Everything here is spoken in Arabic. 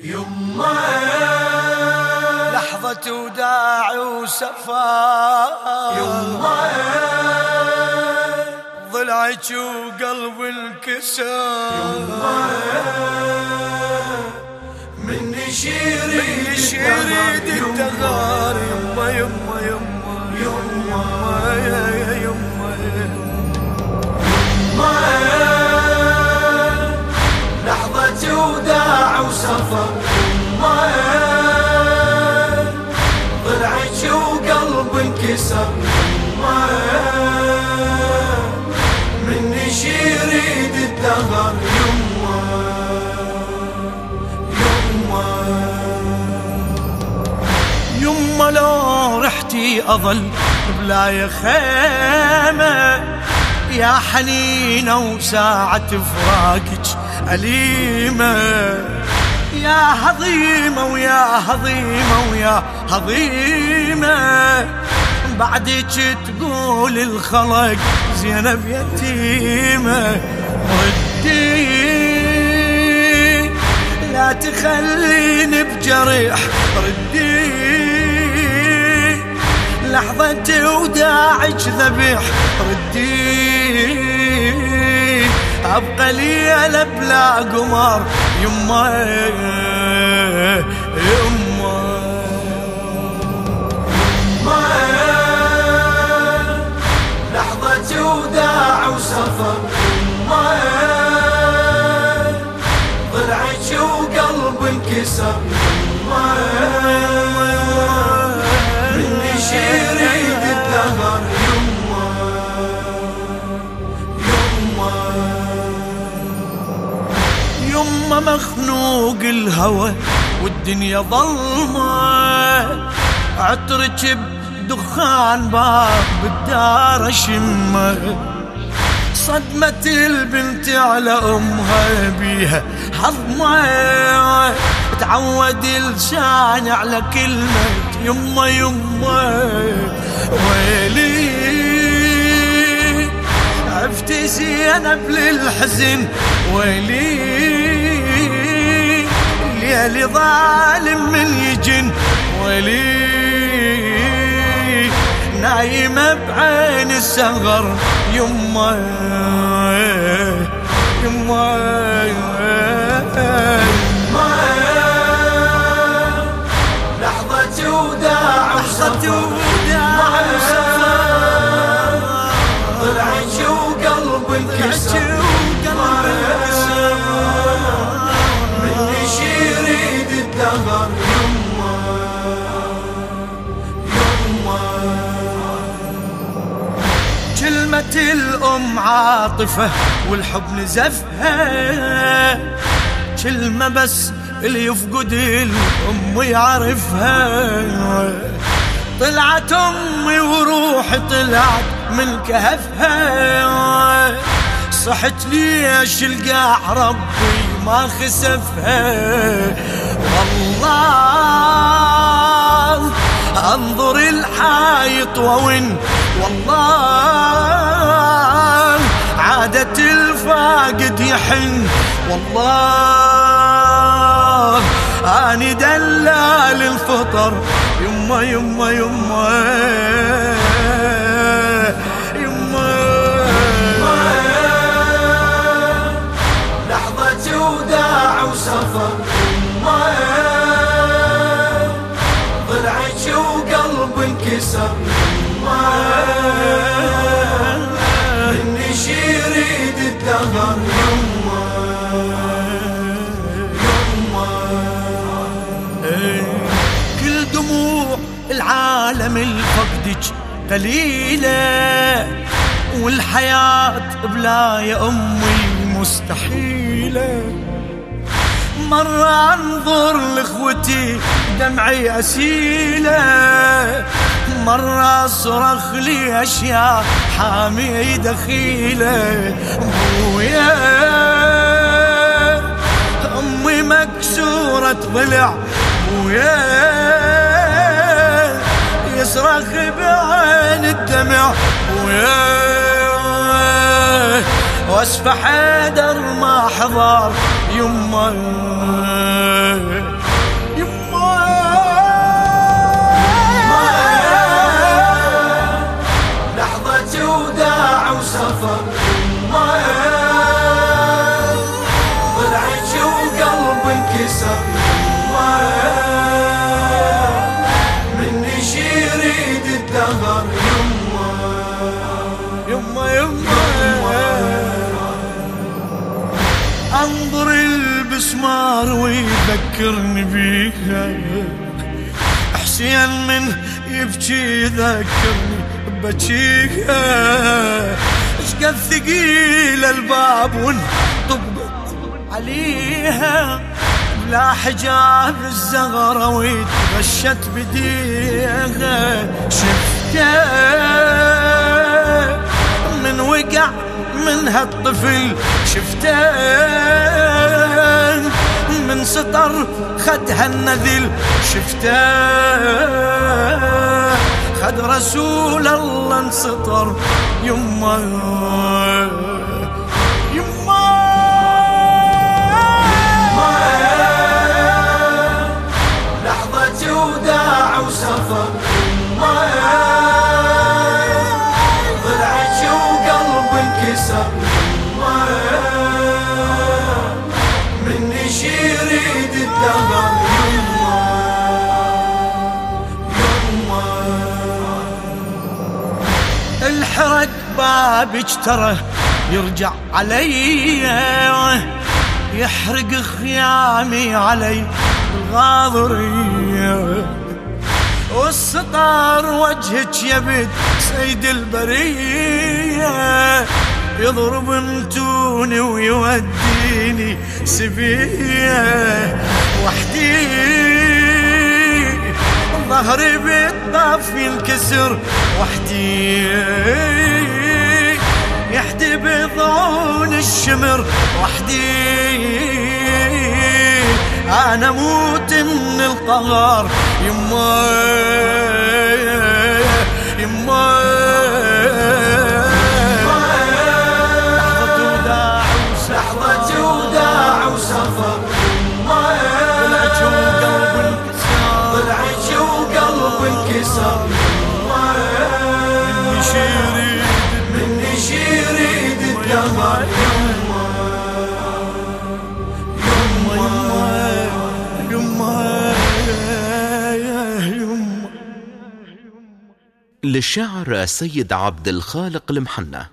يما لحظة وداع وسفر، يما ضلعك وقلب انكسر، يما من يريد الدغار، يما يما يما يما يا يما يما لحظة وداع وسفر، يما ضلعك وقلب انكسر، يما من يريد الدهر، يما يما يما لو رحتي أظل بلا يا خيمة، يا حنينة وساعة فراقك أليمة، يا هضيمة ويا هضيمة ويا هضيمة، بعدك تقول الخلق زينب يتيمة، ردي لا تخليني بجريح، ردي لحظة وداعك ذبيح، ردي أبقى ليلة بلا قمر، يما يما يما لحظة وداع وسفر، يما ضلعك وقلب انكسر، يما من يريد الدهر، يما يما يما مخنوق الهوى والدنيا ظلمة، عطرك بدخان باب بالدار شمه، صدمة البنت على أمها بيها حظمة، تعود لساني على كلمة يما يما، ويلي عفتي زينب للحزن، ويلي ليلي ظالم من يجن، ويلي نايمة بعين السهر، يما يما يما لحظة وداع وسفر، ضلعك وقلب انكسر، من يريد الدهر، يما يما كلمة الأم عاطفة والحب نزفها، كلمة بس اللي يفقد الأم يعرفها، طلعت أمي وروحي طلعت من كهفها، صحت ليش القاع ربي ما خسفها، والله انظر الحايط وون، والله عادة الفاقد يحن، والله اني دلال الفطر، يما يما يما يما لحظة وداع وسفر، يما ضلعك وقلب انكسر، يما من يريد الدهر، يما يما كل دموع العالم الفقدك قليلة، والحياة بلا يا أمي مستحيلة، مرة أنظر لإخوتي دمعي أسيلة، مرة أصرخ لي أشياء حامي دخيلة، بويا أمي مكسورة ضلع، بويا يصرخ بعين الدمع، بويا واسفح حيدر ما حضر، يما بسمار ويذكرني بيها، حسين من يبكي ذكرني ببكيها، اشقد ثقيل الباب وانطبقت عليها، لا حجاب الزغرة ويتغشت بديها، شفته من وقع من هالطفل، شفته من سطر خدها النذل، شفته خد رسول الله انسطر، يما يما لحظة وداع وسفر، يما ضلعك وقلب انكسر، يما مني شريد الدهر، يما الحرق بابك ترى يرجع علي، يحرق خيامي علي الغاضرية، والسطار وجهك يبد سيد البرية، يضرب متوني ويوديني سبية، وحدي ظهري بالطاف ينكسر، وحدي يحدي بضعون الشمر، وحدي أنا موت من القهر، يما يما لحظة وداع وسفر، ضلعك وقلب انكسر، مني شريد الدهر، للشاعر السيد عبد الخالق المحنة.